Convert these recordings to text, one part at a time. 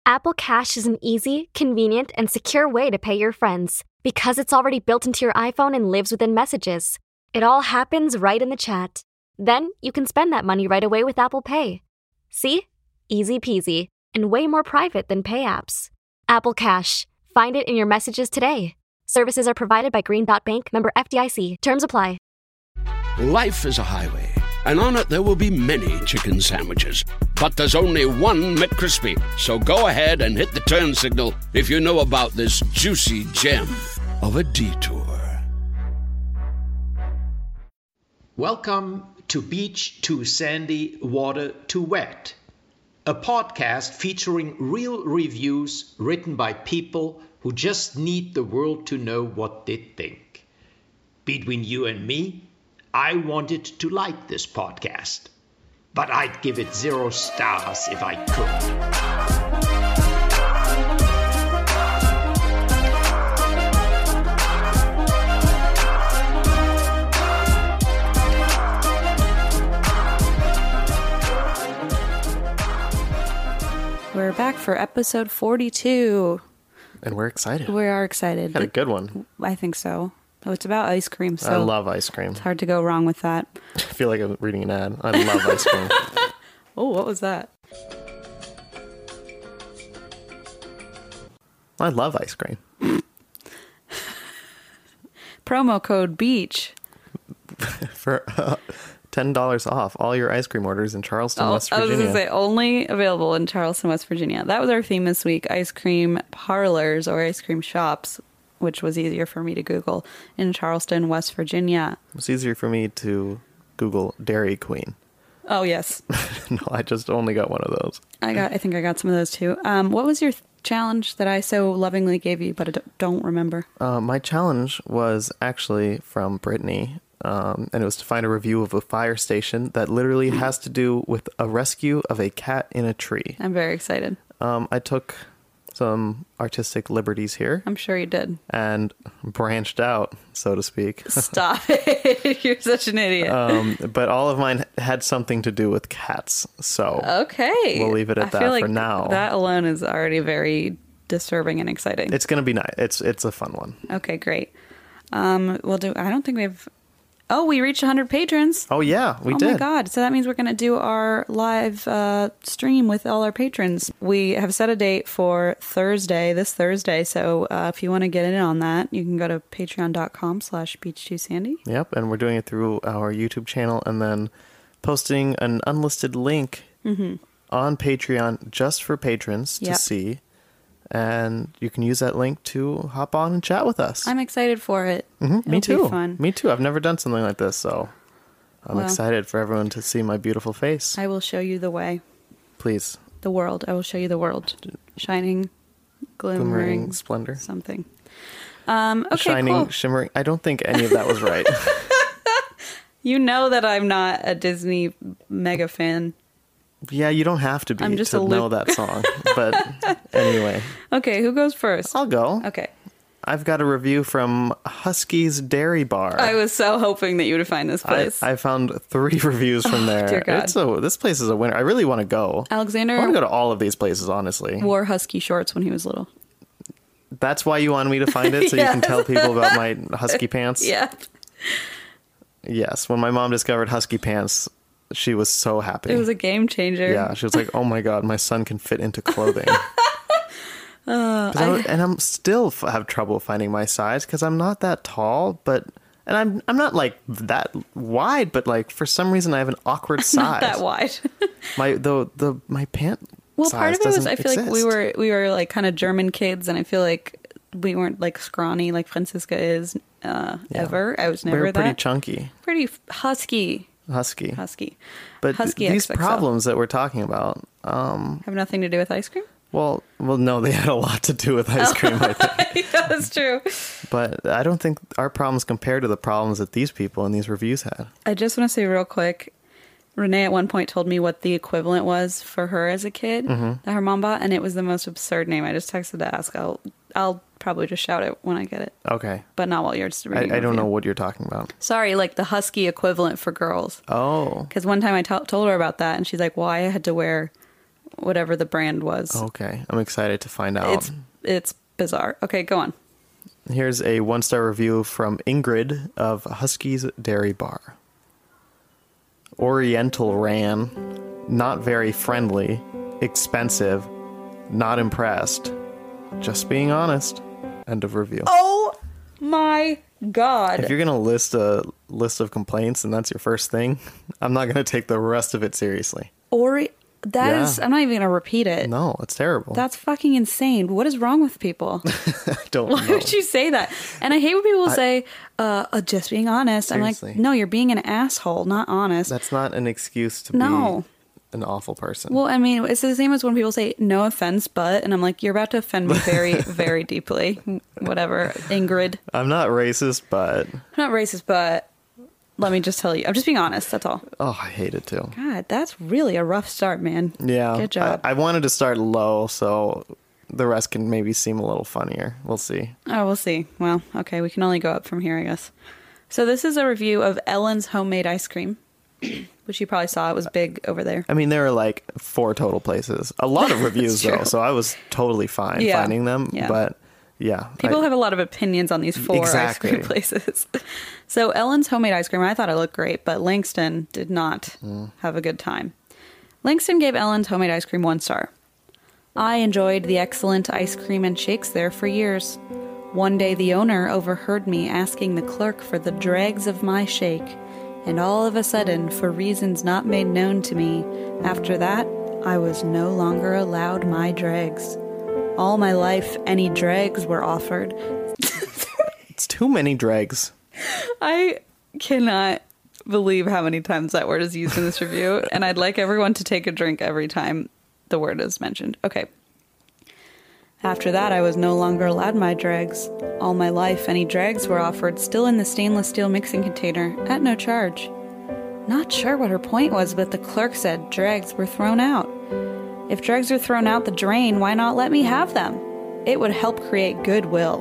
Apple Cash is an easy, convenient, and secure way to pay your friends because it's already built into your iPhone and lives within Messages. It all happens right in the chat. Then you can spend that money right away with Apple Pay. See? Easy peasy, and way more private than pay apps. Apple Cash. Find it in your Messages today. Services are provided by Green Dot Bank, member FDIC. Terms apply. Life is a highway, and on it there will be many chicken sandwiches. But there's only one McCrispy. So go ahead and hit the turn signal if you know about this juicy gem of a detour. Welcome to Beach Too Sandy, Water Too Wet, a podcast featuring real reviews written by people who just need the world to know what they think. Between you and me, I wanted to like this podcast, but I'd give it 0 stars if I could. We're back for episode 42. And we're excited. We are excited. Had a good one. I think so. Oh, it's about ice cream, so I love ice cream. It's hard to go wrong with that. I feel like I'm reading an ad. I love ice cream. Oh, what was that? I love ice cream. Promo code BEACH. For $10 off all your ice cream orders in Charleston, West Virginia. I was going to say, only available in Charleston, West Virginia. That was our theme this week, ice cream parlors or ice cream shops, which was easier for me to Google, in Charleston, West Virginia. It's easier for me to Google Dairy Queen. Oh, yes. No, I just only got one of those. I think I got some of those too. What was your challenge that I so lovingly gave you, but I don't remember? My challenge was actually from Brittany, and it was to find a review of a fire station that literally has to do with a rescue of a cat in a tree. I'm very excited. I took some artistic liberties here. I'm sure you did. And branched out, so to speak. Stop it. You're such an idiot. But all of mine had something to do with cats. So okay, we'll leave it at that for now. That alone is already very disturbing and exciting. It's going to be nice. It's a fun one. Okay, great. We'll do. I don't think we've. Oh, we reached 100 patrons. Oh, yeah, we did. Oh, my God. So that means we're going to do our live stream with all our patrons. We have set a date for this Thursday. So if you want to get in on that, you can go to patreon.com/beach2sandy. Yep, and we're doing it through our YouTube channel and then posting an unlisted link on Patreon just for patrons to see. And you can use that link to hop on and chat with us. I'm excited for it. Me too. Be fun. Me too. I've never done something like this, so I'm excited for everyone to see my beautiful face. I will show you the way. Please. The world. I will show you the world. Shining, glimmering, splendor. Something. Okay, Shining, cool. shimmering. I don't think any of that was right. You know that I'm not a Disney mega fan. Yeah, you don't have to be to know that song. But anyway. Okay, who goes first? I'll go. Okay. I've got a review from Husky's Dairy Bar. I was so hoping that you would find this place. I found 3 reviews from there. Dear God. This place is a winner. I really want to go. Alexander I want to go to all of these places, honestly. Wore husky shorts when he was little. That's why you wanted me to find it? So you can tell people about my husky pants? Yeah. Yes. When my mom discovered husky pants, she was so happy. It was a game changer. Yeah, she was like, "Oh my God, my son can fit into clothing." And I'm still have trouble finding my size because I'm not that tall, and I'm not like that wide, but like for some reason I have an awkward size. Not that wide. my pant. Well, size part of it was I feel exist. like we were like kind of German kids, and I feel like we weren't like scrawny like Franziska is ever. I was never we were pretty that. Chunky, Pretty husky. But husky these XXL. problems that we're talking about have nothing to do with ice cream. Well, no, they had a lot to do with ice cream, I think. Yeah, that's true. But I don't think our problems compare to the problems that these people in these reviews had. I just want to say real quick, Renee at one point told me what the equivalent was for her as a kid that her mom bought, and it was the most absurd name. I just texted to ask. I'll probably just shout it when I get it. Okay. But not while you're just reading. I don't know what you're talking about. Sorry, like the husky equivalent for girls. Oh. Because one time I told her about that, and she's like, well, I had to wear whatever the brand was. Okay, I'm excited to find out. It's bizarre. Okay, go on. Here's a 1-star review from Ingrid of Husky's Dairy Bar. Oriental ran, not very friendly, expensive, not impressed. Just being honest. End of review. Oh my God. If you're going to list a list of complaints and that's your first thing, I'm not going to take the rest of it seriously. That is, I'm not even going to repeat it. No, it's terrible. That's fucking insane. What is wrong with people? I don't know. Why would you say that? And I hate when people say, just being honest. Seriously. I'm like, no, you're being an asshole, not honest. That's not an excuse to be an awful person. Well, I mean, it's the same as when people say, no offense, but, and I'm like, you're about to offend me very, very deeply. Whatever, Ingrid. I'm not racist, but... I'm not racist, but let me just tell you, I'm just being honest, that's all. Oh, I hate it too. God, that's really a rough start, man. Yeah. Good job. I wanted to start low, so the rest can maybe seem a little funnier. We'll see. Oh, we'll see. Well, okay, we can only go up from here, I guess. So this is a review of Ellen's homemade ice cream, which you probably saw. It was big over there. I mean, there are like 4 total places. A lot of reviews, though, so I was totally fine finding them. Yeah. But, yeah. People have a lot of opinions on these 4 ice cream places. So Ellen's homemade ice cream, I thought it looked great, but Langston did not have a good time. Langston gave Ellen's homemade ice cream 1 star. I enjoyed the excellent ice cream and shakes there for years. One day the owner overheard me asking the clerk for the dregs of my shake, and all of a sudden, for reasons not made known to me, after that, I was no longer allowed my dregs. All my life, any dregs were offered. It's too many dregs. I cannot believe how many times that word is used in this review, and I'd like everyone to take a drink every time the word is mentioned. Okay. After that, I was no longer allowed my dregs. All my life, any dregs were offered, still in the stainless steel mixing container, at no charge. Not sure what her point was, but the clerk said dregs were thrown out. If dregs are thrown out the drain, why not let me have them? It would help create goodwill.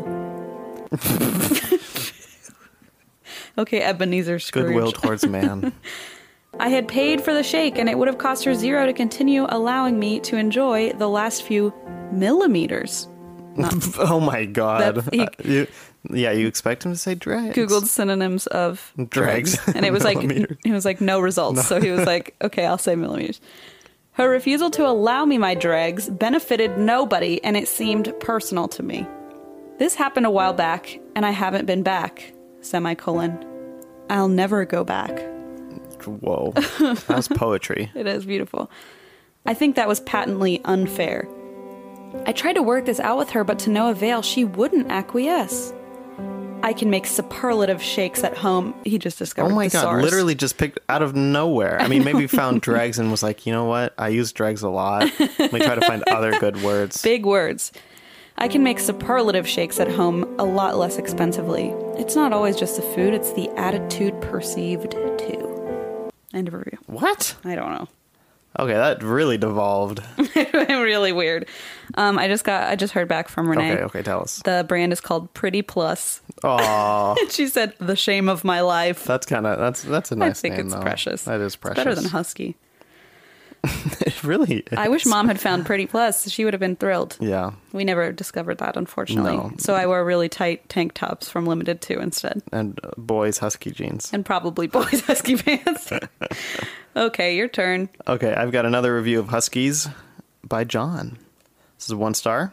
Okay, Ebenezer Scrooge. Goodwill towards man. I had paid for the shake, and it would have cost her $0 to continue allowing me to enjoy the last few millimeters. Oh my God. You expect him to say dregs. Googled synonyms of dregs. And it was like no results. No. So he was like, okay, I'll say millimeters. Her refusal to allow me my dregs benefited nobody, and it seemed personal to me. This happened a while back, and I haven't been back, semicolon. I'll never go back. Whoa. That's poetry. It is beautiful. I think that was patently unfair. I tried to work this out with her, but to no avail. She wouldn't acquiesce. I can make superlative shakes at home. He just discovered Oh my God, source. literally just picked out of nowhere. I mean, maybe found dregs and was like, you know what? I use dregs a lot. Let me try to find other good words. Big words. I can make superlative shakes at home a lot less expensively. It's not always just the food, it's the attitude perceived too. End of review. What? I don't know. Okay, that really devolved. Really weird. I just heard back from Renee. Okay, tell us. The brand is called Pretty Plus. Aw. She said, the shame of my life. That's a nice name, I think it's though. precious. That is precious. It's better than Husky. It really is. I wish Mom had found Pretty Plus. She would have been thrilled. Yeah. We never discovered that, unfortunately. No. So I wore really tight tank tops from Limited 2 instead. And boys' Husky jeans. And probably boys' Husky pants. Okay, your turn. Okay, I've got another review of Huskies by John. This is 1 star.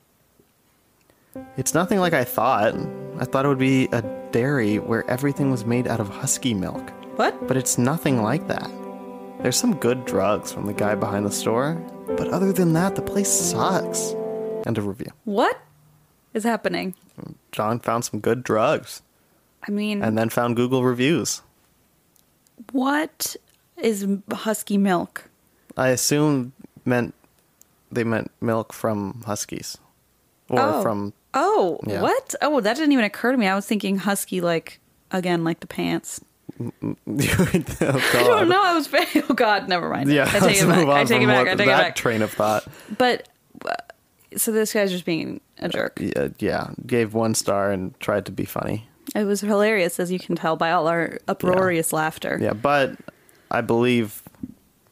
It's nothing like I thought. I thought it would be a dairy where everything was made out of husky milk. What? But it's nothing like that. There's some good drugs from the guy behind the store, but other than that, the place sucks. End of review. What is happening? John found some good drugs. I mean... And then found Google reviews. What is husky milk? I assume they meant milk from huskies. Or from... Oh, yeah. What? Oh, that didn't even occur to me. I was thinking husky like the pants. Oh, God. I don't know. I was very... Oh, God, never mind. Yeah, I take it back. I take it back. I take it back. Train of thought. But, so this guy's just being a jerk. Yeah. Gave 1 star and tried to be funny. It was hilarious, as you can tell by all our uproarious laughter. Yeah, but I believe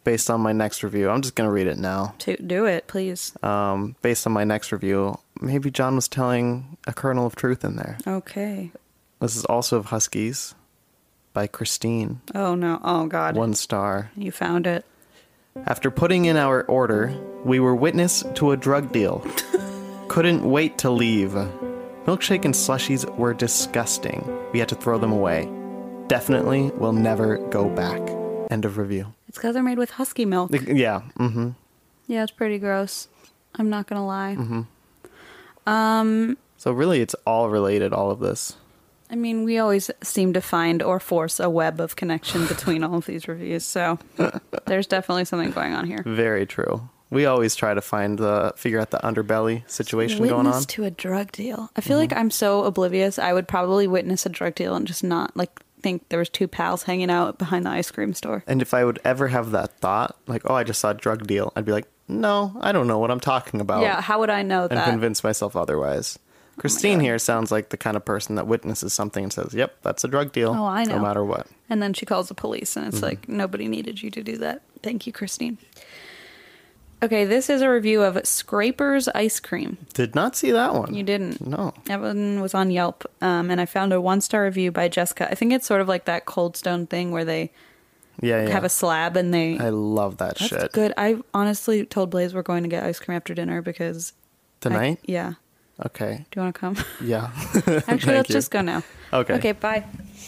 based on my next review. I'm just going to read it now. Do it, please. Based on my next review, maybe John was telling a kernel of truth in there. Okay. This is also of Huskies by Christine. Oh, no. Oh, God. 1 star. You found it. After putting in our order, we were witness to a drug deal. Couldn't wait to leave. Milkshake and slushies were disgusting. We had to throw them away. Definitely will never go back. End of review. It's because they're made with husky milk. Yeah. Mm-hmm. Yeah, it's pretty gross. I'm not going to lie. Mm-hmm. So really, it's all related, all of this. I mean, we always seem to find or force a web of connection between all of these reviews, so there's definitely something going on here. Very true. We always try to figure out the underbelly situation going on. Witness to a drug deal. I feel like I'm so oblivious. I would probably witness a drug deal and just not, like, think there was 2 pals hanging out behind the ice cream store. And if I would ever have that thought, like, oh, I just saw a drug deal, I'd be like, no, I don't know what I'm talking about. Yeah, how would I know that? And convince myself otherwise. Christine here sounds like the kind of person that witnesses something and says, yep, that's a drug deal. Oh, I know. No matter what. And then she calls the police, and it's like, nobody needed you to do that. Thank you, Christine. Okay, this is a review of Scraper's Ice Cream. Did not see that one. You didn't? No. That one was on Yelp, and I found a 1-star review by Jessica. I think it's sort of like that Cold Stone thing where they have a slab and they... I love that That's shit. good. I honestly told Blaze we're going to get ice cream after dinner because... Tonight? Yeah. Okay. Do you want to come? Yeah. Actually, let's just go now. Okay. Okay, bye.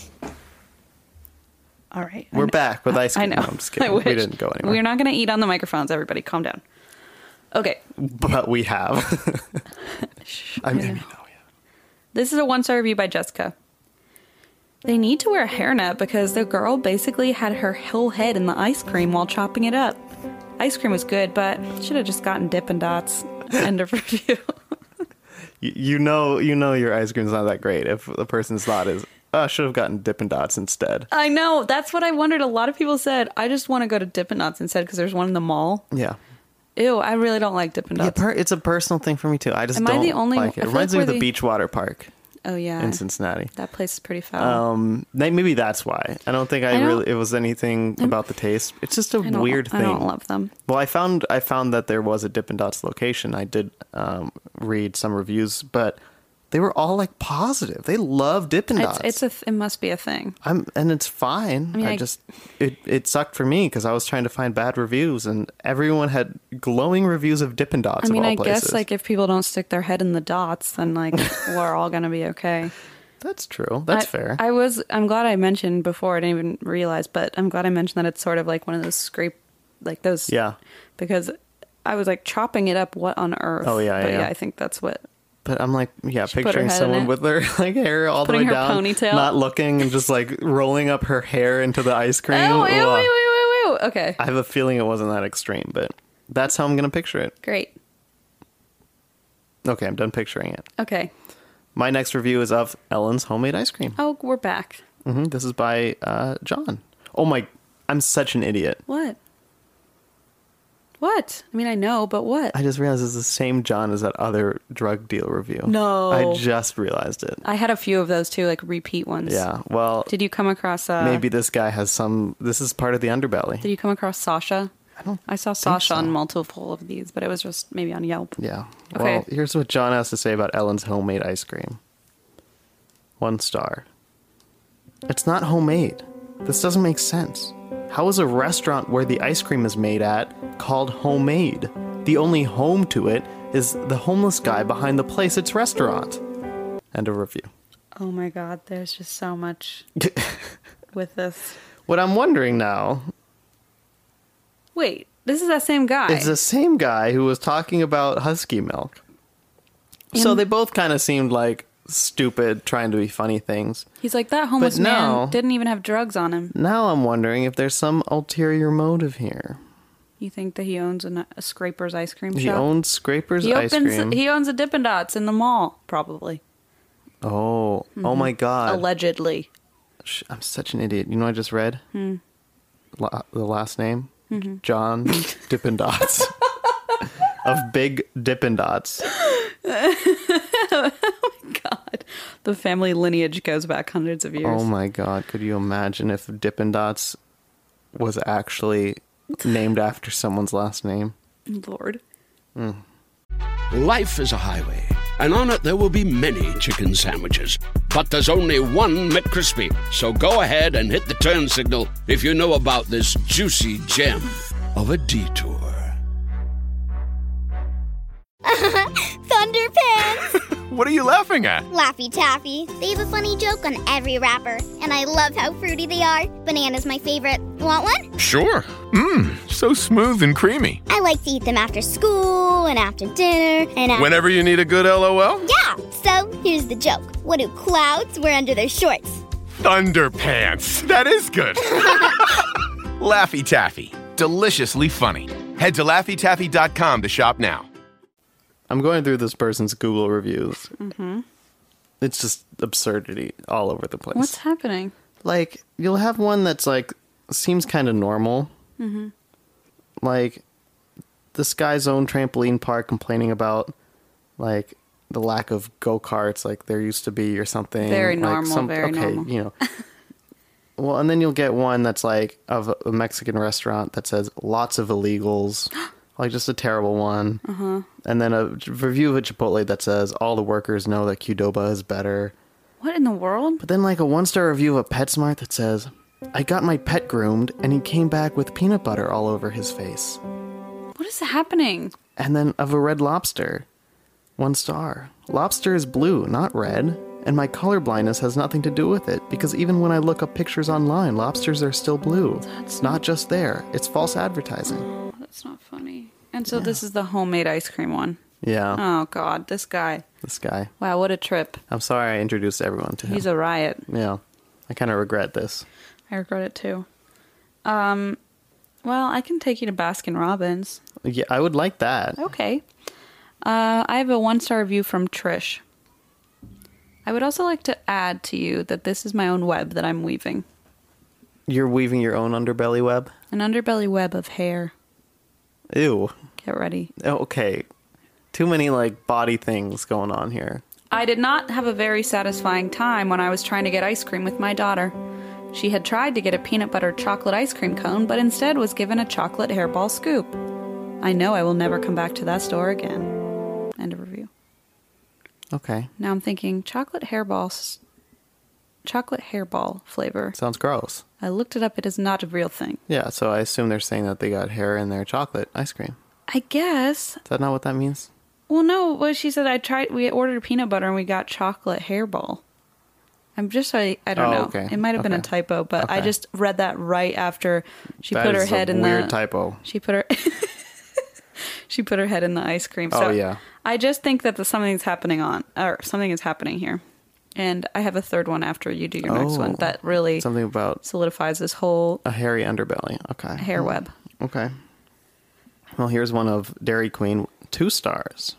All right. We're back with ice cream. I know. No, I'm just kidding. I wish. We didn't go anywhere. We're not going to eat on the microphones, everybody. Calm down. Okay. But we have. I mean, we have. This is a 1-star review by Jessica. They need to wear a hairnet because the girl basically had her whole head in the ice cream while chopping it up. Ice cream was good, but should have just gotten Dippin' Dots. End of review. You know your ice cream's not that great if the person's thought is, oh, I should have gotten Dippin' Dots instead. I know. That's what I wondered. A lot of people said, I just want to go to Dippin' Dots instead because there's one in the mall. Yeah. Ew, I really don't like Dippin' Dots. Yeah, it's a personal thing for me too. I just Am don't I the only, like it. It reminds me of the Beachwater Park. Oh, yeah. In Cincinnati. That place is pretty foul. Maybe that's why. I don't think it was anything about the taste. It's just a weird thing. I don't love them. Well, I found that there was a Dippin' Dots location. I did read some reviews, but they were all like positive. They love Dippin' Dots. It must be a thing. And it's fine. I mean, it sucked for me because I was trying to find bad reviews, and everyone had glowing reviews of Dippin' Dots. I mean, of all I places. guess like if people don't stick their head in the dots, then like we're all gonna be okay. That's true. That's fair. I'm glad I mentioned before. I didn't even realize, but I'm glad I mentioned that it's sort of like one of those those. Yeah. Because I was like chopping it up. What on earth? Oh yeah, but yeah. I think that's what. But I'm like, yeah, She picturing someone with their like hair all the way down, ponytail. not looking, and just like rolling up her hair into the ice cream. Oh, ew. Okay. I have a feeling it wasn't that extreme, but that's how I'm gonna picture it. Great. Okay, I'm done picturing it. Okay. My next review is of Ellen's Homemade Ice Cream. Oh, we're back. This is by John. Oh my, I'm such an idiot. What? What? I mean, I know, but what? I just realized it's the same John as that other drug deal review. No. I just realized it. I had a few of those too, like repeat ones. Yeah, well... Did you come across... maybe this guy has some... This is part of the underbelly. Did you come across Sasha? I saw Sasha so. on multiple of these, but it was just maybe on Yelp. Yeah. Okay. Well, here's what John has to say about Ellen's Homemade Ice Cream. 1 star. It's not homemade. This doesn't make sense. How is a restaurant where the ice cream is made at called homemade? The only home to it is the homeless guy behind the place it's restaurant. End of review. Oh my god, there's just so much with this. What I'm wondering now... Wait, this is that same guy. It's the same guy who was talking about husky milk. So they both kind of seemed like stupid, trying to be funny things. He's like, that homeless man didn't even have drugs on him. Now I'm wondering if there's some ulterior motive here. You think that he owns a Scraper's ice cream shop? He owns Scraper's ice cream. He owns a Dippin' Dots in the mall, probably. Oh, oh my god. Allegedly. I'm such an idiot. You know what I just read? The last name? John Dippin' Dots. Of Big Dippin' Dots. Oh my god. The family lineage goes back hundreds of years. Oh my god. Could you imagine if Dippin' Dots was actually named after someone's last name. Lord. Life is a highway, and on it there will be many chicken sandwiches. But there's only one McCrispy. So go ahead and hit the turn signal if you know about this juicy gem of a detour. Thunderpants! What are you laughing at? Laffy Taffy. They have a funny joke on every wrapper, and I love how fruity they are. Banana's my favorite. Want one? Sure. So smooth and creamy. I like to eat them after school and after dinner and after... Whenever you need a good LOL? Yeah! So, here's the joke. What do clouds wear under their shorts? Thunderpants. That is good. Laffy Taffy. Deliciously funny. Head to LaffyTaffy.com to shop now. I'm going through this person's Google reviews. Mm-hmm. It's just absurdity all over the place. What's happening? Like, you'll have one that's like, seems kind of normal. Mm-hmm. Like, this guy's own trampoline park complaining about, like, the lack of go-karts like there used to be or something. Very like normal, very normal. You know. Well, and then you'll get one that's like, of a Mexican restaurant that says, lots of illegals. Like, just a terrible one. Uh-huh. And then a review of a Chipotle that says, all the workers know that Qdoba is better. What in the world? But then, like, a one-star review of PetSmart that says, I got my pet groomed, and he came back with peanut butter all over his face. What is happening? And then of a Red Lobster. 1 star. Lobster is blue, not red. And my color blindness has nothing to do with it, because even when I look up pictures online, lobsters are still blue. It's not just there. It's false advertising. That's not funny. And so this is the homemade ice cream one. Yeah. Oh, God. This guy. Wow, what a trip. I'm sorry I introduced everyone to him. He's a riot. Yeah. I kind of regret this. I regret it, too. Well, I can take you to Baskin Robbins. Yeah, I would like that. Okay. I have a 1-star review from Trish. I would also like to add to you that this is my own web that I'm weaving. You're weaving your own underbelly web? An underbelly web of hair. Ew. Get ready. Okay. Too many, like, body things going on here. I did not have a very satisfying time when I was trying to get ice cream with my daughter. She had tried to get a peanut butter chocolate ice cream cone, but instead was given a chocolate hairball scoop. I know I will never come back to that store again. End of review. Okay. Now I'm thinking chocolate hairball flavor. Sounds gross. I looked it up. It is not a real thing. Yeah, so I assume they're saying that they got hair in their chocolate ice cream. I guess. Is that not what that means? Well, no. What she said, we ordered peanut butter and we got chocolate hairball. I don't know. Okay. It might have been a typo, but I just read that right after she put her head in the... weird typo. She put her... She put her head in the ice cream. So oh, yeah. I just think that something is happening here. And I have a third one after you do your next one that really something about solidifies this whole... a hairy underbelly. Okay. Hair web. Okay. Well, here's one of Dairy Queen, 2 stars.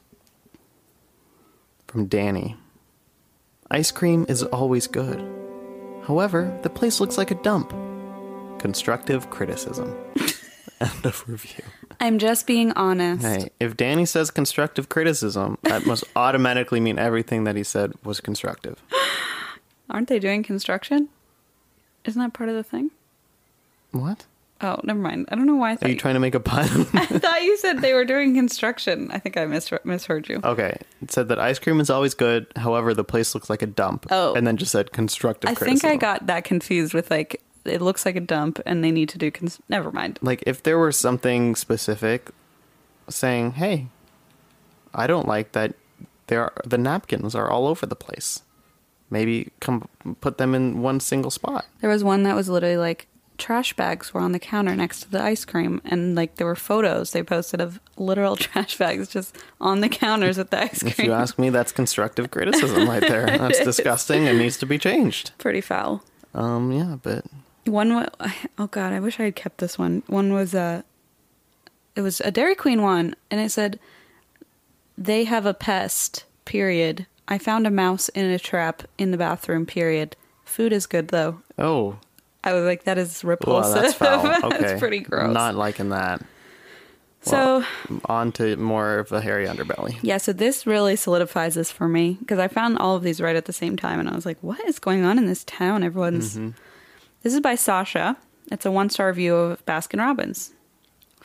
From Danny. Ice cream is always good. However, the place looks like a dump. Constructive criticism. End of review. I'm just being honest. Hey, if Danny says constructive criticism, that must automatically mean everything that he said was constructive. Aren't they doing construction? Isn't that part of the thing? What? Oh, never mind. I don't know why I thought... Are you trying to make a pun? I thought you said they were doing construction. I think I misheard you. Okay. It said that ice cream is always good. However, the place looks like a dump. Oh. And then just said constructive criticism. I think I got that confused with, like, it looks like a dump and they need to do... Never mind. Like, if there were something specific saying, hey, I don't like that the napkins are all over the place. Maybe come put them in one single spot. There was one that was literally like, trash bags were on the counter next to the ice cream, and like there were photos they posted of literal trash bags just on the counters with the ice cream. If you ask me, that's constructive criticism right there. That's disgusting and needs to be changed. Pretty foul. Yeah, but oh god, I wish I had kept this one. One was it was a Dairy Queen one, and it said, they have a pest, period. I found a mouse in a trap in the bathroom, period. Food is good though. Oh. I was like, that is repulsive. Well, that's foul. Okay. That's pretty gross. Not liking that. So, well, on to more of a hairy underbelly. Yeah, so this really solidifies this for me, because I found all of these right at the same time, and I was like, what is going on in this town? Everyone's... Mm-hmm. This is by Sasha. It's a 1-star review of Baskin Robbins.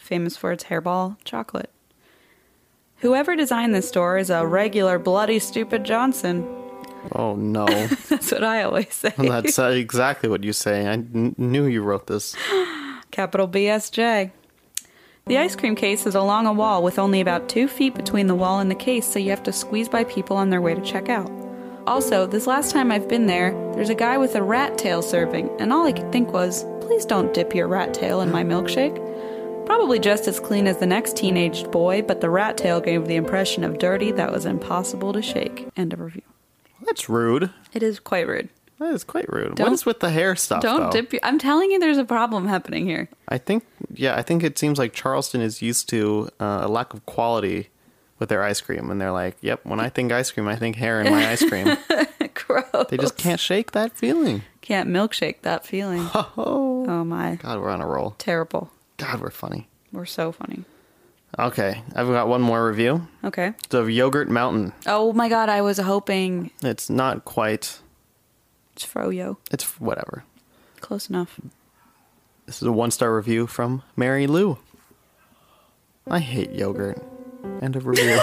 famous for its hairball chocolate. Whoever designed this store is a regular bloody stupid Johnson. Oh, no. That's what I always say. That's exactly what you say. I knew you wrote this. Capital BSJ. The ice cream case is along a wall with only about 2 feet between the wall and the case, so you have to squeeze by people on their way to check out. Also, this last time I've been there, there's a guy with a rat tail serving, and all I could think was, please don't dip your rat tail in my milkshake. Probably just as clean as the next teenaged boy, but the rat tail gave the impression of dirty that was impossible to shake. End of review. That's rude. It is quite rude. That is quite rude. What is with the hair stuff, Don't though? dip your... I'm telling you there's a problem happening here. I think it seems like Charleston is used to a lack of quality with their ice cream. And they're like, yep, when I think ice cream, I think hair in my ice cream. Gross. They just can't shake that feeling. Can't milkshake that feeling. Oh my. God, we're on a roll. Terrible. God, we're funny. We're so funny. Okay, I've got one more review. Okay. It's of Yogurt Mountain. Oh my god, I was hoping... It's not quite... It's froyo. It's whatever. Close enough. This is a 1-star review from Mary Lou. I hate yogurt. End of review.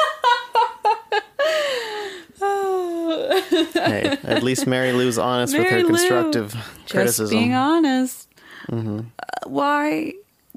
Hey, at least Mary Lou's honest with her constructive criticism. Just being honest. Mm-hmm. Why?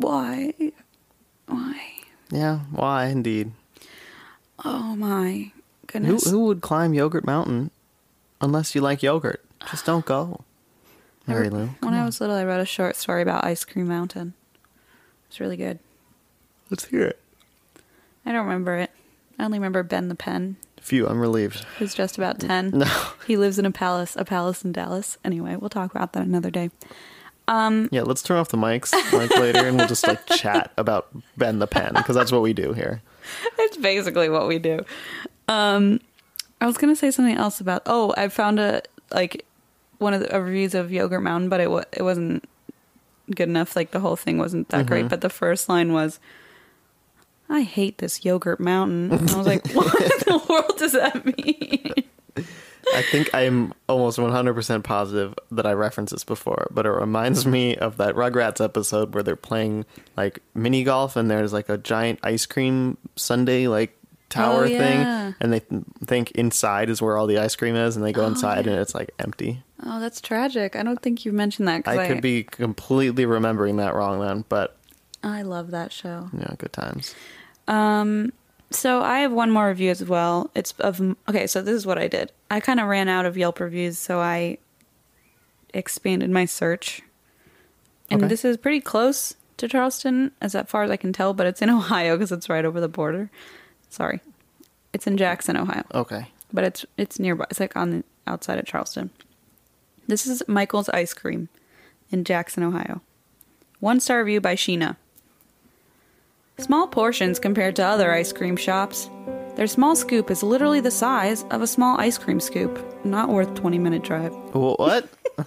Yeah, why indeed. Oh my goodness. Who would climb Yogurt Mountain unless you like yogurt? Just don't go. Mary Lou. When I was little, I wrote a short story about Ice Cream Mountain. It's really good. Let's hear it. I don't remember it. I only remember Ben the Pen. Phew, I'm relieved. Who's just about 10. No. He lives in a palace in Dallas. Anyway, we'll talk about that another day. Yeah, let's turn off the mics later and we'll just like chat about Ben the Pen because that's what we do here. It's basically what we do. I was going to say something else about... Oh, I found one of the reviews of Yogurt Mountain, but it wasn't good enough. Like, the whole thing wasn't that great. But the first line was, I hate this Yogurt Mountain. And I was like, what in the world does that mean? I think I'm almost 100% positive that I referenced this before, but it reminds me of that Rugrats episode where they're playing like mini golf and there's like a giant ice cream sundae like tower thing, and they think inside is where all the ice cream is, and they go inside and it's like empty. Oh, that's tragic. I don't think you mentioned that. I could be completely remembering that wrong then, but I love that show. Yeah, good times. So I have one more review as well. Okay, so this is what I did. I kind of ran out of Yelp reviews, so I expanded my search. And This is pretty close to Charleston, as far as I can tell, but it's in Ohio because it's right over the border. Sorry. It's in Jackson, Ohio. Okay. But it's nearby. It's like on the outside of Charleston. This is Michael's Ice Cream in Jackson, Ohio. 1-star review by Sheena. Small portions compared to other ice cream shops. Their small scoop is literally the size of a small ice cream scoop. Not worth 20-minute drive. What?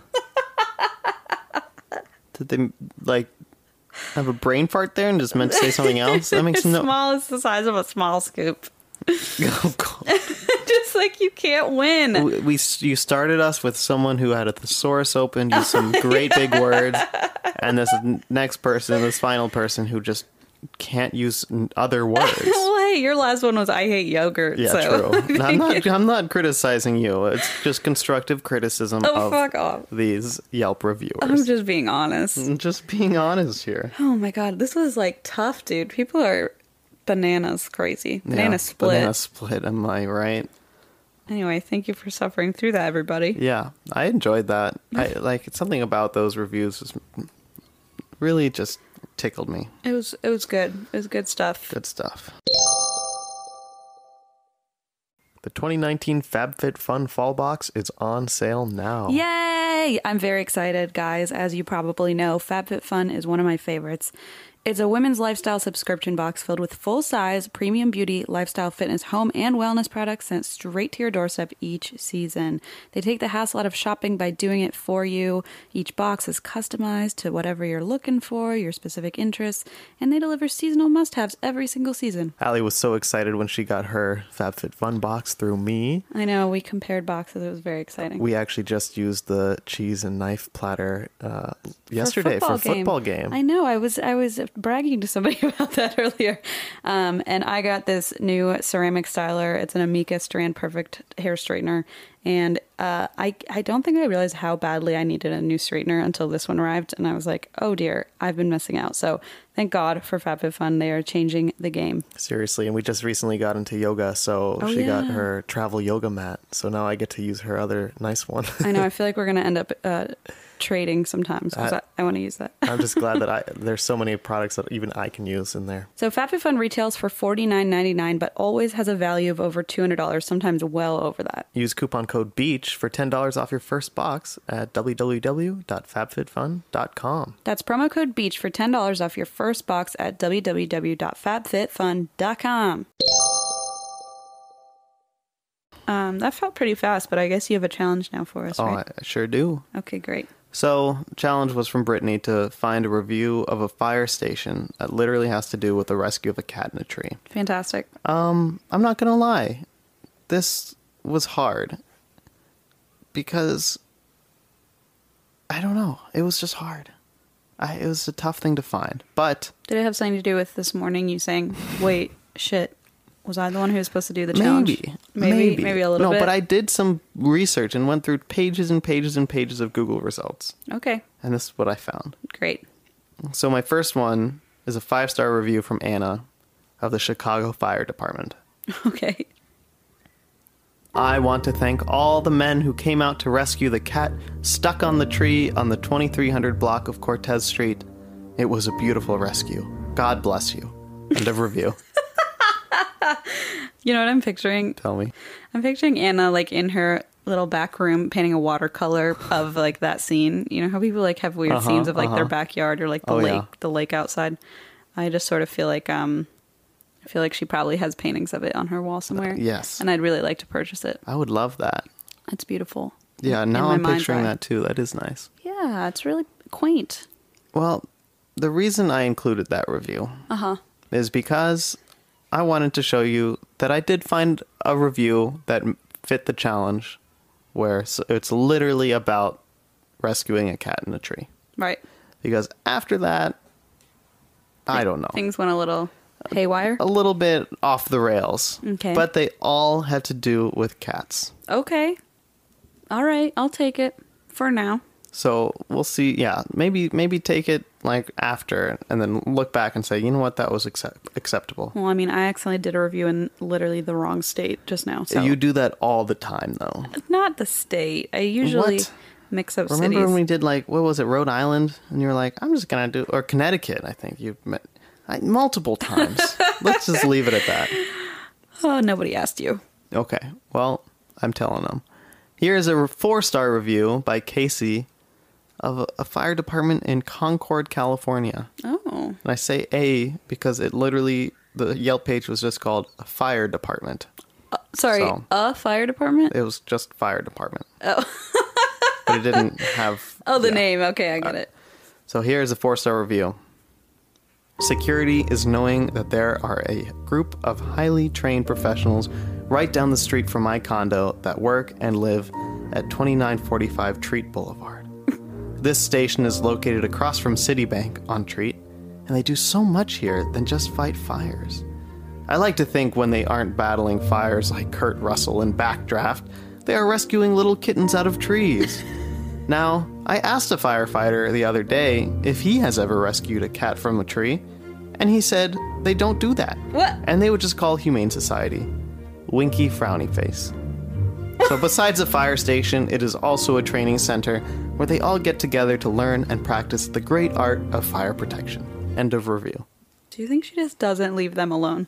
Did they, like, have a brain fart there and just meant to say something else? That makes no... Small is the size of a small scoop. Oh, God. Just like you can't win. You started us with someone who had a thesaurus open, used some great big words, and this final person who just can't use other words. Well, hey, your last one was I hate yogurt. Yeah, so. True. I'm not criticizing you. It's just constructive criticism fuck off. These Yelp reviewers. I'm just being honest. I'm just being honest here. Oh my God, this was like tough, dude. People are bananas crazy. Banana split. Banana split, am I right? Anyway, thank you for suffering through that, everybody. Yeah, I enjoyed that. It's something about those reviews just really just tickled me. It was good. It was good stuff. Good stuff. The 2019 FabFitFun Fall Box is on sale now. Yay! I'm very excited, guys. As you probably know, FabFitFun is one of my favorites. It's a women's lifestyle subscription box filled with full-size, premium beauty, lifestyle, fitness, home, and wellness products sent straight to your doorstep each season. They take the hassle out of shopping by doing it for you. Each box is customized to whatever you're looking for, your specific interests, and they deliver seasonal must-haves every single season. Allie was so excited when she got her FabFitFun box through me. I know, we compared boxes. It was very exciting. We actually just used the cheese and knife platter yesterday for football game. I know, I was bragging to somebody about that earlier. And I got this new ceramic styler. It's an Amika Strand Perfect hair straightener. And I don't think I realized how badly I needed a new straightener until this one arrived. And I was like, oh dear, I've been missing out. So thank God for FabFitFun. They are changing the game. Seriously. And we just recently got into yoga. So she got her travel yoga mat. So now I get to use her other nice one. I know. I feel like we're going to end up trading sometimes because I want to use that. I'm just glad that there's so many products that even I can use in there. So FabFitFun retails for $49.99, but always has a value of over $200, sometimes well over that. Use coupon code BEACH for $10 off your first box at www.fabfitfun.com. That's promo code BEACH for $10 off your first box at www.fabfitfun.com. That felt pretty fast, but I guess you have a challenge now for us, right? Oh, I sure do. Okay, great. So, challenge was from Brittany to find a review of a fire station that literally has to do with the rescue of a cat in a tree. Fantastic. I'm not gonna lie. This was hard. Because, I don't know. It was just hard. It was a tough thing to find. But... Did it have something to do with this morning you saying, wait, shit, was I the one who was supposed to do the challenge? Maybe a little bit. No, but I did some research and went through pages and pages and pages of Google results. Okay. And this is what I found. Great. So my first one is a 5-star review from Anna of the Chicago Fire Department. Okay. I want to thank all the men who came out to rescue the cat stuck on the tree on the 2300 block of Cortez Street. It was a beautiful rescue. God bless you. End of review. You know what I'm picturing? Tell me. I'm picturing Anna like in her little back room painting a watercolor of like that scene. You know how people like have weird scenes of like their backyard or like the lake outside. I just sort of feel like she probably has paintings of it on her wall somewhere. Yes. And I'd really like to purchase it. I would love that. It's beautiful. Yeah, now I'm picturing that too. That is nice. Yeah, it's really quaint. Well, the reason I included that review is because I wanted to show you that I did find a review that fit the challenge where it's literally about rescuing a cat in a tree. Right. Because after that, I don't know. Things went a little haywire? A little bit off the rails. Okay. But they all had to do with cats. Okay. All right. I'll take it for now. So we'll see. Yeah, maybe take it like after and then look back and say, you know what, that was acceptable. Well, I mean, I accidentally did a review in literally the wrong state just now. So. You do that all the time, though. Not the state. I usually mix up cities. Remember when we did like, what was it, Rhode Island? And you were like, I'm just going to do, or Connecticut, I think you met multiple times. Let's just leave it at that. Oh, nobody asked you. Okay. Well, I'm telling them. Here is a 4-star review by Casey of a fire department in Concord, California. Oh. And I say a because it literally, the Yelp page was just called a fire department. A fire department? It was just fire department. Oh. But it didn't have... the name. Okay, I get it. So here's a 4-star review. Security is knowing that there are a group of highly trained professionals right down the street from my condo that work and live at 2945 Treat Boulevard. This station is located across from Citibank on Treat, and they do so much here than just fight fires. I like to think when they aren't battling fires like Kurt Russell in Backdraft, they are rescuing little kittens out of trees. Now, I asked a firefighter the other day if he has ever rescued a cat from a tree, and he said they don't do that. What? And they would just call Humane Society. Winky frowny face. So besides a fire station, it is also a training center where they all get together to learn and practice the great art of fire protection. End of review. Do you think she just doesn't leave them alone?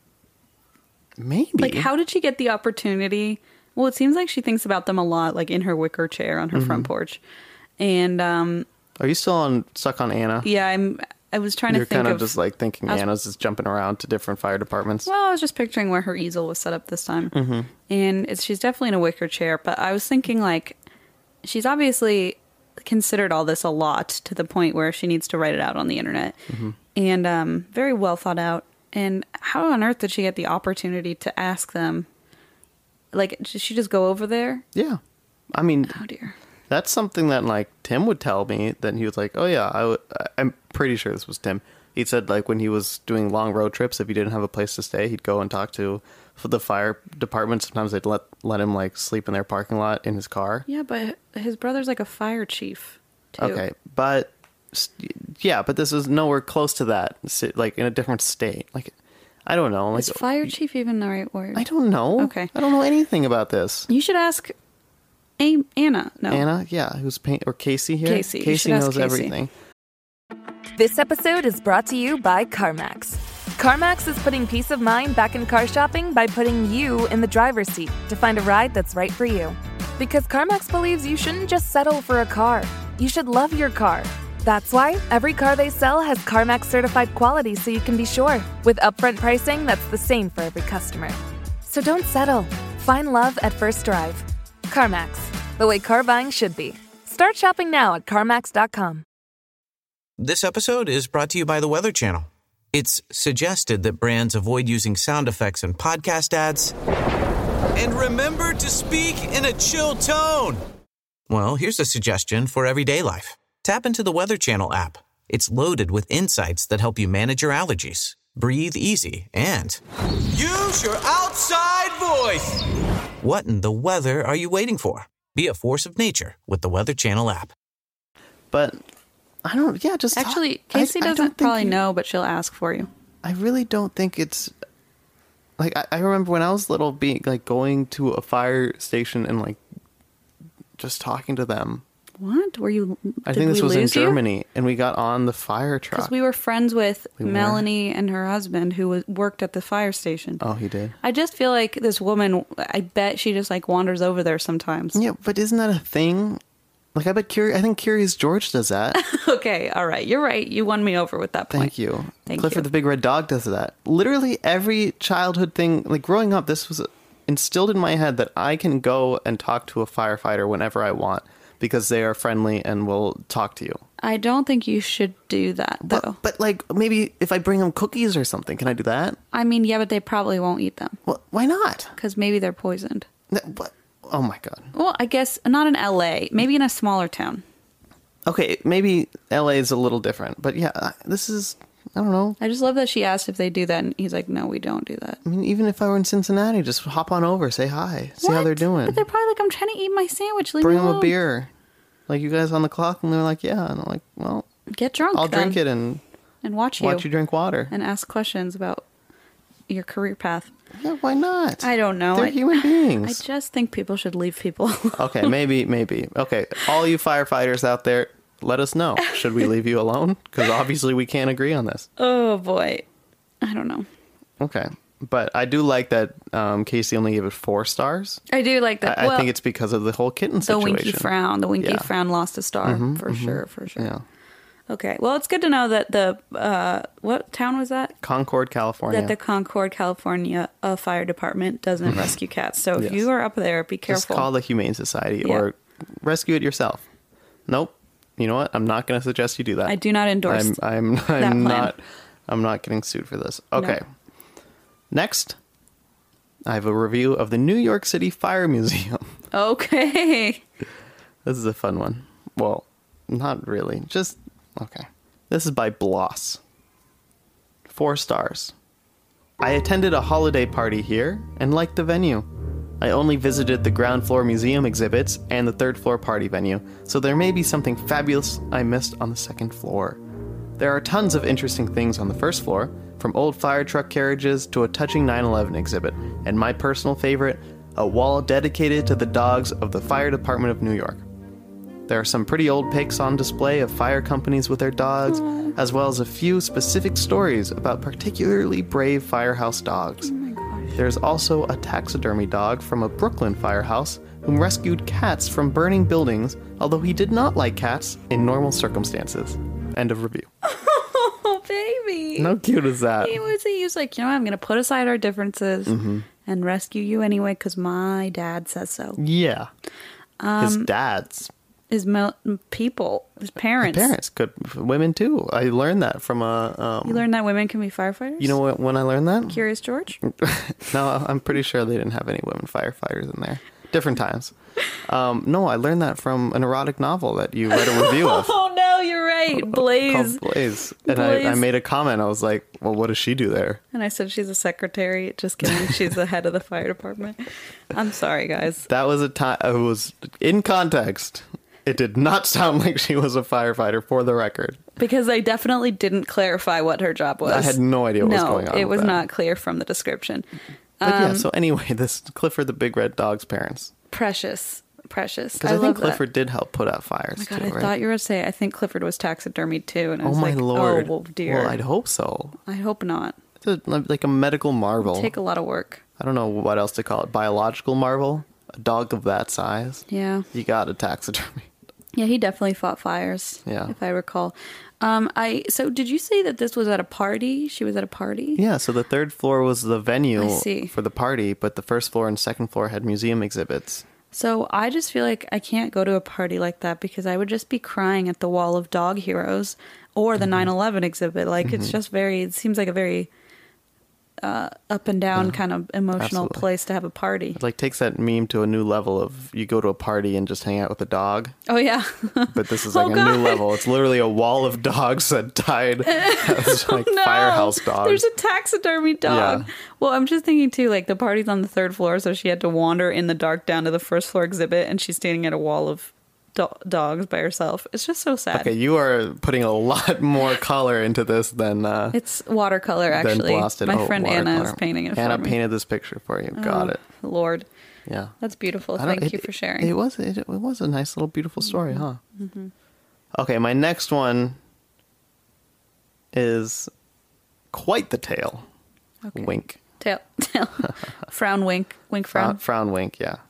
Maybe. Like, how did she get the opportunity? Well, it seems like she thinks about them a lot, like in her wicker chair on her front porch. And, are you still stuck on Anna? Yeah, I was trying to think of... You're kind of just like thinking Anna's just jumping around to different fire departments. Well, I was just picturing where her easel was set up this time. Mm-hmm. And she's definitely in a wicker chair, but I was thinking like, she's obviously considered all this a lot to the point where she needs to write it out on the internet. Mm-hmm. And very well thought out. And how on earth did she get the opportunity to ask them? Like, did she just go over there? Yeah. I mean... Oh, dear. That's something that, like, Tim would tell me. That he was like, oh, yeah, I'm pretty sure this was Tim. He said, like, when he was doing long road trips, if he didn't have a place to stay, he'd go and talk to the fire department. Sometimes they'd let him, like, sleep in their parking lot in his car. Yeah, but his brother's like a fire chief, too. Okay, but this is nowhere close to that. Like, in a different state. Like, I don't know. Like, is fire chief even the right word? I don't know. Okay. I don't know anything about this. You should ask Anna. No. Anna? Yeah, who's or Casey here? Casey. Casey knows everything. This episode is brought to you by CarMax. CarMax is putting peace of mind back in car shopping by putting you in the driver's seat to find a ride that's right for you. Because CarMax believes you shouldn't just settle for a car. You should love your car. That's why every car they sell has CarMax certified quality so you can be sure. With upfront pricing that's the same for every customer. So don't settle. Find love at first drive. CarMax, the way car buying should be. Start shopping now at CarMax.com. This episode is brought to you by the Weather Channel. It's suggested that brands avoid using sound effects in podcast ads. And remember to speak in a chill tone. Well, here's a suggestion for everyday life. Tap into the Weather Channel app. It's loaded with insights that help you manage your allergies, breathe easy, and use your outside voice. What in the weather are you waiting for? Be a force of nature with the Weather Channel app. But I don't, just actually, Casey doesn't probably know, but she'll ask for you. I really don't think it's like, I remember when I was little being like going to a fire station and like just talking to them. What? Were you? I think this was in Germany, and we got on the fire truck. Because we were friends with Melanie and her husband, who worked at the fire station. Oh, he did? I just feel like this woman, I bet she just like wanders over there sometimes. Yeah, but isn't that a thing? Like, I think Curious George does that. Okay, all right. You're right. You won me over with that point. Thank you. Thank Clifford you. the Big Red Dog does that. Literally every childhood thing, like growing up, this was instilled in my head that I can go and talk to a firefighter whenever I want because they are friendly and will talk to you. I don't think you should do that, though. But like, maybe if I bring them cookies or something, can I do that? I mean, yeah, but they probably won't eat them. Well, why not? Because maybe they're poisoned. What? Oh, my God. Well, I guess not in L.A. Maybe in a smaller town. Okay, maybe LA is a little different, but yeah, this is, I don't know. I just love that she asked if they do that, and he's like, no, we don't do that. I mean, even if I were in Cincinnati, just hop on over, say hi, see how they're doing. But they're probably like, I'm trying to eat my sandwich, leave Bring me alone. them a beer. Like, you guys on the clock? And they're like, yeah. And I'm like, well, get drunk I'll then. drink it and watch you drink water. And ask questions about your career path. Yeah, why not? I don't know. They're human beings. I just think people should leave people alone. Okay, maybe. Okay, all you firefighters out there, let us know. Should we leave you alone? Because obviously we can't agree on this. Oh, boy. I don't know. Okay. But I do like that Casey only gave it 4 stars. I do like that. I think it's because of the whole kitten situation. The winky frown lost a star. For sure. Yeah. Okay. Well, it's good to know that the, what town was that? Concord, California. That the Concord, California Fire Department doesn't rescue cats. So if you are up there, be careful. Just call the Humane Society or rescue it yourself. Nope. You know what? I'm not going to suggest you do that. I do not endorse I'm that I'm not getting sued for this. Okay. No. Next, I have a review of the New York City Fire Museum. Okay. This is a fun one. Well, not really. Just, okay. This is by Bloss. 4 stars. I attended a holiday party here and liked the venue. I only visited the ground floor museum exhibits and the 3rd floor party venue, so there may be something fabulous I missed on the 2nd floor. There are tons of interesting things on the 1st floor, from old fire truck carriages to a touching 9/11 exhibit, and my personal favorite, a wall dedicated to the dogs of the Fire Department of New York. There are some pretty old pics on display of fire companies with their dogs, as well as a few specific stories about particularly brave firehouse dogs. Oh my gosh. There's also a taxidermy dog from a Brooklyn firehouse whom rescued cats from burning buildings, although he did not like cats in normal circumstances. End of review. Oh, baby. How cute is that? He was like, you know, I'm going to put aside our differences and rescue you anyway because my dad says so. Yeah. His dad's. His people, his parents. Parents, good women too. I learned that from a. You learned that women can be firefighters? You know when I learned that? Curious George? No, I'm pretty sure they didn't have any women firefighters in there. Different times. No, I learned that from an erotic novel that you read a review of. Oh no, you're right. right, Blaze. Called Blaze. And Blaze. I made a comment. I was like, well, what does she do there? And I said she's a secretary. Just kidding. She's the head of the fire department. I'm sorry, guys. That was a time. It was in context. It did not sound like she was a firefighter, for the record. Because I definitely didn't clarify what her job was. I had no idea what was going on. No, it was that. not clear from the description. But yeah, so anyway, this Clifford the Big Red Dog's parents. Precious. Because I think Clifford did help put out fires, oh my God, too, I right? thought you were going to say, I think Clifford was taxidermied, too. And I was my Lord. oh, well, dear. Well, I'd hope so. I hope not. It's like a medical marvel. It'd take a lot of work. I don't know what else to call it. Biological marvel? A dog of that size? Yeah. You got a taxidermy. Yeah, he definitely fought fires, if I recall. So did you say that this was at a party? She was at a party? Yeah, so the third floor was the venue see. for the party, but the first floor and second floor had museum exhibits. So I just feel like I can't go to a party like that because I would just be crying at the wall of dog heroes or the 9/11 exhibit. Like it's just it seems like a very up and down kind of emotional place to have a party. It like takes that meme to a new level of you go to a party and just hang out with a dog. Oh yeah. But this is like a new level. It's literally a wall of dogs that died as like firehouse dogs. There's a taxidermy dog. Yeah. Well, I'm just thinking too, like the party's on the third floor, so she had to wander in the dark down to the first floor exhibit, and she's standing at a wall of dogs by herself. It's just so sad. Okay, you are putting a lot more color into this than it's watercolor actually. My friend Anna is painting it for me. Anna painted this picture for you. Got it. Lord. Yeah. That's beautiful. Thank you for sharing. It was a nice little beautiful story, huh? Mm-hmm. Okay, my next one is quite the tale. Okay. Wink. Tail. Frown wink. Wink frown. Frown wink, yeah.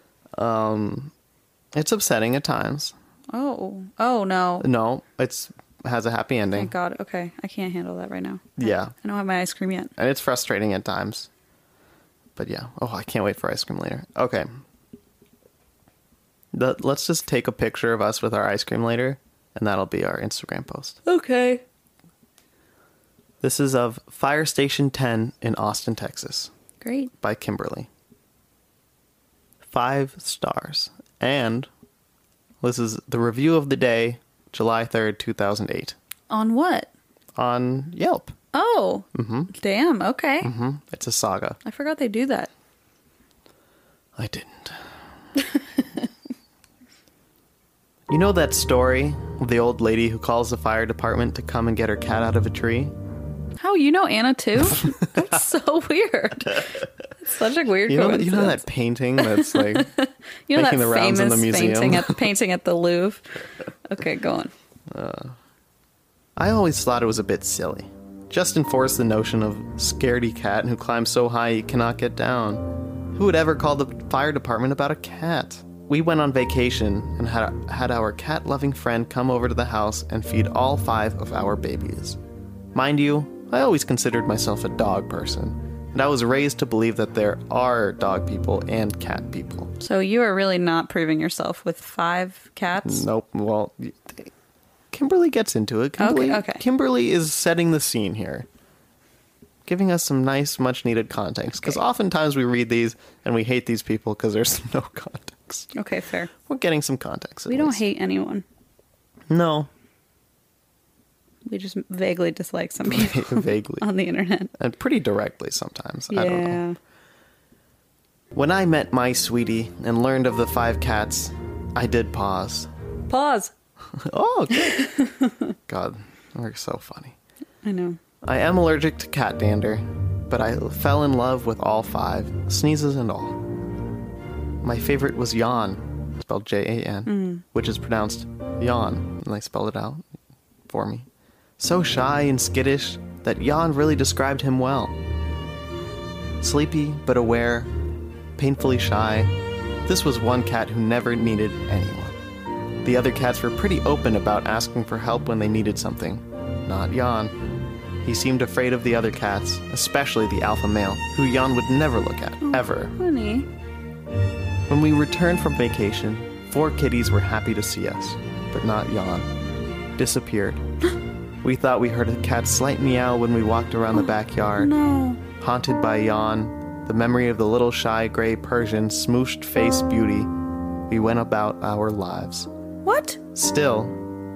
It's upsetting at times. Oh no. No, has a happy ending. Thank God. Okay, I can't handle that right now. Yeah. I don't have my ice cream yet. And it's frustrating at times. But yeah. Oh, I can't wait for ice cream later. Okay. Let's just take a picture of us with our ice cream later, and that'll be our Instagram post. Okay. This is of Fire Station 10 in Austin, Texas. Great. By Kimberly. 5 stars. And this is the review of the day, July 3rd, 2008. On what? On Yelp. Oh. Mm-hmm. Damn, okay. Mm-hmm. It's a saga. I forgot they do that. I didn't. You know that story of the old lady who calls the fire department to come and get her cat out of a tree? How, you know Anna too? That's so weird. It's such a weird coincidence. You know that painting that's like you know making that the rounds in the museum? Painting at the Louvre? Okay, go on. I always thought it was a bit silly. Just enforce the notion of scaredy cat who climbs so high he cannot get down. Who would ever call the fire department about a cat? We went on vacation and had our cat-loving friend come over to the house and feed all 5 of our babies. Mind you, I always considered myself a dog person, and I was raised to believe that there are dog people and cat people. So you are really not proving yourself with 5 cats? Nope. Well, Kimberly gets into it. Okay. Kimberly is setting the scene here, giving us some nice, much-needed context, because oftentimes we read these and we hate these people because there's no context. Okay, fair. We're getting some context. We don't hate anyone. No. We just vaguely dislike some people vaguely on the internet. And pretty directly sometimes. Yeah. I don't know. When I met my sweetie and learned of the 5 cats, I did pause. Pause. Oh, good. God, we're so funny. I know. I am allergic to cat dander, but I fell in love with all 5, sneezes and all. My favorite was Jan, spelled Jan, which is pronounced yawn, and they spelled it out for me. So shy and skittish that Jan really described him well. Sleepy but aware, painfully shy, this was one cat who never needed anyone. The other cats were pretty open about asking for help when they needed something. Not Jan. He seemed afraid of the other cats, especially the alpha male, who Jan would never look at, ever. Honey. When we returned from vacation, 4 kitties were happy to see us, but not Jan. Disappeared. We thought we heard a cat's slight meow when we walked around the backyard. No. Haunted by Jan, the memory of the little shy gray Persian smooshed face beauty, we went about our lives. What? Still,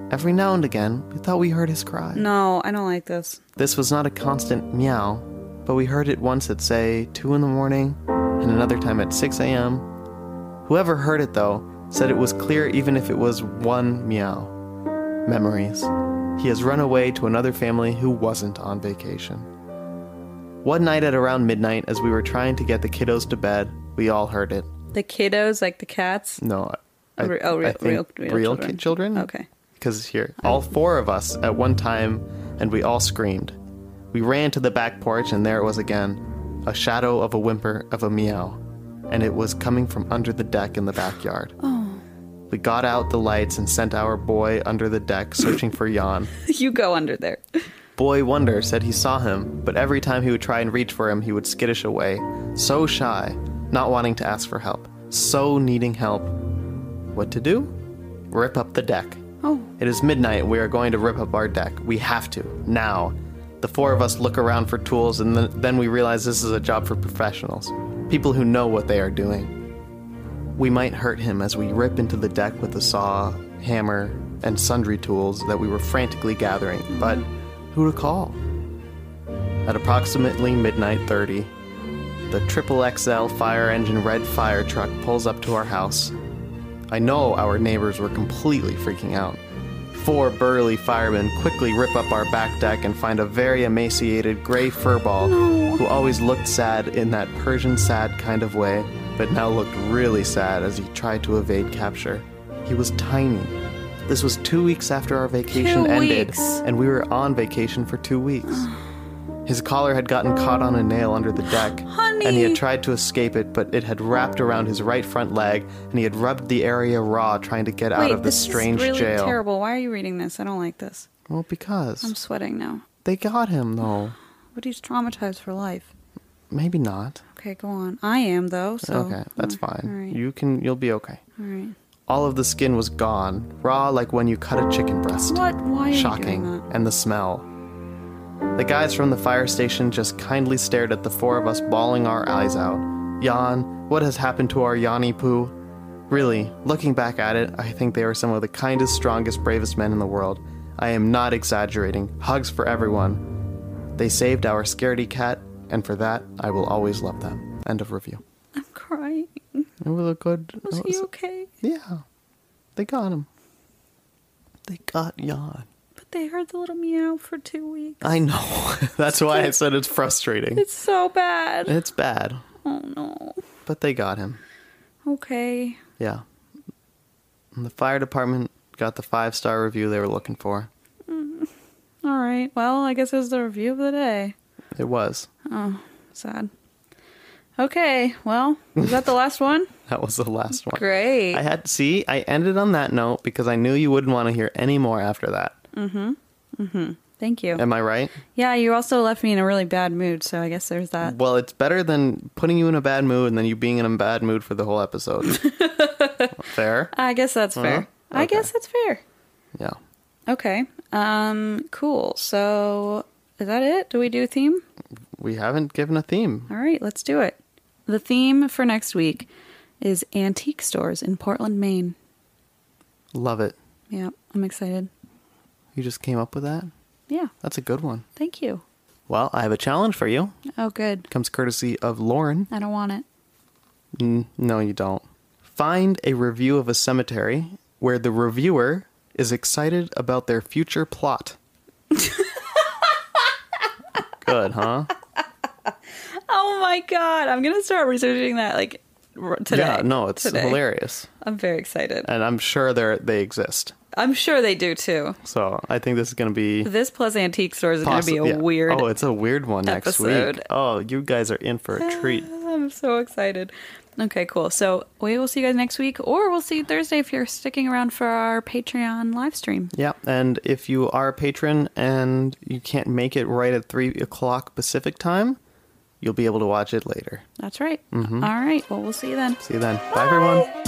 Every now and again, we thought we heard his cry. No, I don't like this. This was not a constant meow, but we heard it once at, say, 2 in the morning, and another time at 6 a.m. Whoever heard it, though, said it was clear even if it was one meow. Memories. He has run away to another family who wasn't on vacation. One night at around midnight, as we were trying to get the kiddos to bed, we all heard it. The kiddos, like the cats? No, I think real children? Okay. Because here, all 4 of us at one time, and we all screamed. We ran to the back porch, and there it was again, a shadow of a whimper of a meow, and it was coming from under the deck in the backyard. Oh. We got out the lights and sent our boy under the deck searching for Jan. You go under there. Boy Wonder said he saw him, but every time he would try and reach for him, he would skittish away. So shy, not wanting to ask for help. So needing help. What to do? Rip up the deck. Oh. It is midnight and we are going to rip up our deck. We have to. Now. The 4 of us look around for tools and then we realize this is a job for professionals. People who know what they are doing. We might hurt him as we rip into the deck with the saw, hammer, and sundry tools that we were frantically gathering, but who to call? At approximately midnight 30, the XXL fire engine red fire truck pulls up to our house. I know our neighbors were completely freaking out. 4 burly firemen quickly rip up our back deck and find a very emaciated gray furball who always looked sad in that Persian sad kind of way, but now looked really sad as he tried to evade capture. He was tiny. This was 2 weeks after our vacation ended, and we were on vacation for 2 weeks. His collar had gotten caught on a nail under the deck, and he had tried to escape it, but it had wrapped around his right front leg, and he had rubbed the area raw trying to get out of this strange this is really jail. Terrible. Why are you reading this? I don't like this. Well, because I'm sweating now. They got him, though. But he's traumatized for life. Maybe not. Okay, go on. I am, though, so... Okay, that's fine. All right. You'll be okay. All right. All of the skin was gone, raw like when you cut a chicken breast. What? Why are Shocking. you doing that? And the smell. The guys from the fire station just kindly stared at the 4 of us bawling our eyes out. Jan, what has happened to our Yanni Poo? Really, looking back at it, I think they are some of the kindest, strongest, bravest men in the world. I am not exaggerating. Hugs for everyone. They saved our scaredy cat, and for that, I will always love them. End of review. I'm crying. It was a good... Was he okay? Yeah. They got him. They got Jan. But they heard the little meow for 2 weeks. I know. That's why I said it's frustrating. It's so bad. It's bad. Oh, no. But they got him. Okay. Yeah. And the fire department got the 5-star review they were looking for. All right. Well, I guess it was the review of the day. It was. Oh, sad. Okay. Well, was that the last one? That was the last one. Great. I ended on that note because I knew you wouldn't want to hear any more after that. Thank you. Am I right? Yeah, you also left me in a really bad mood, so I guess there's that. Well, it's better than putting you in a bad mood and then you being in a bad mood for the whole episode. Fair? I guess that's fair. Okay. I guess that's fair. Yeah. Okay. Cool. So, is that it? Do we do a theme? We haven't given a theme. All right, let's do it. The theme for next week is antique stores in Portland, Maine. Love it. Yeah, I'm excited. You just came up with that? Yeah. That's a good one. Thank you. Well, I have a challenge for you. Oh, good. Comes courtesy of Lauren. I don't want it. No, you don't. Find a review of a cemetery where the reviewer is excited about their future plot. Good, huh? Oh my god, I'm going to start researching that like today. Yeah, no, it's hilarious. I'm very excited. And I'm sure they exist. I'm sure they do too. So I think this is going to be... This plus antique stores is going to be a weird Oh, it's a weird one next episode. week. Oh, you guys are in for a treat. I'm so excited. Okay, cool. So we will see you guys next week, or we'll see you Thursday if you're sticking around for our Patreon live stream. Yeah, and if you are a patron and you can't make it right at 3 o'clock Pacific time, you'll be able to watch it later. That's right. All right. Well, we'll see you then. See you then. Bye everyone.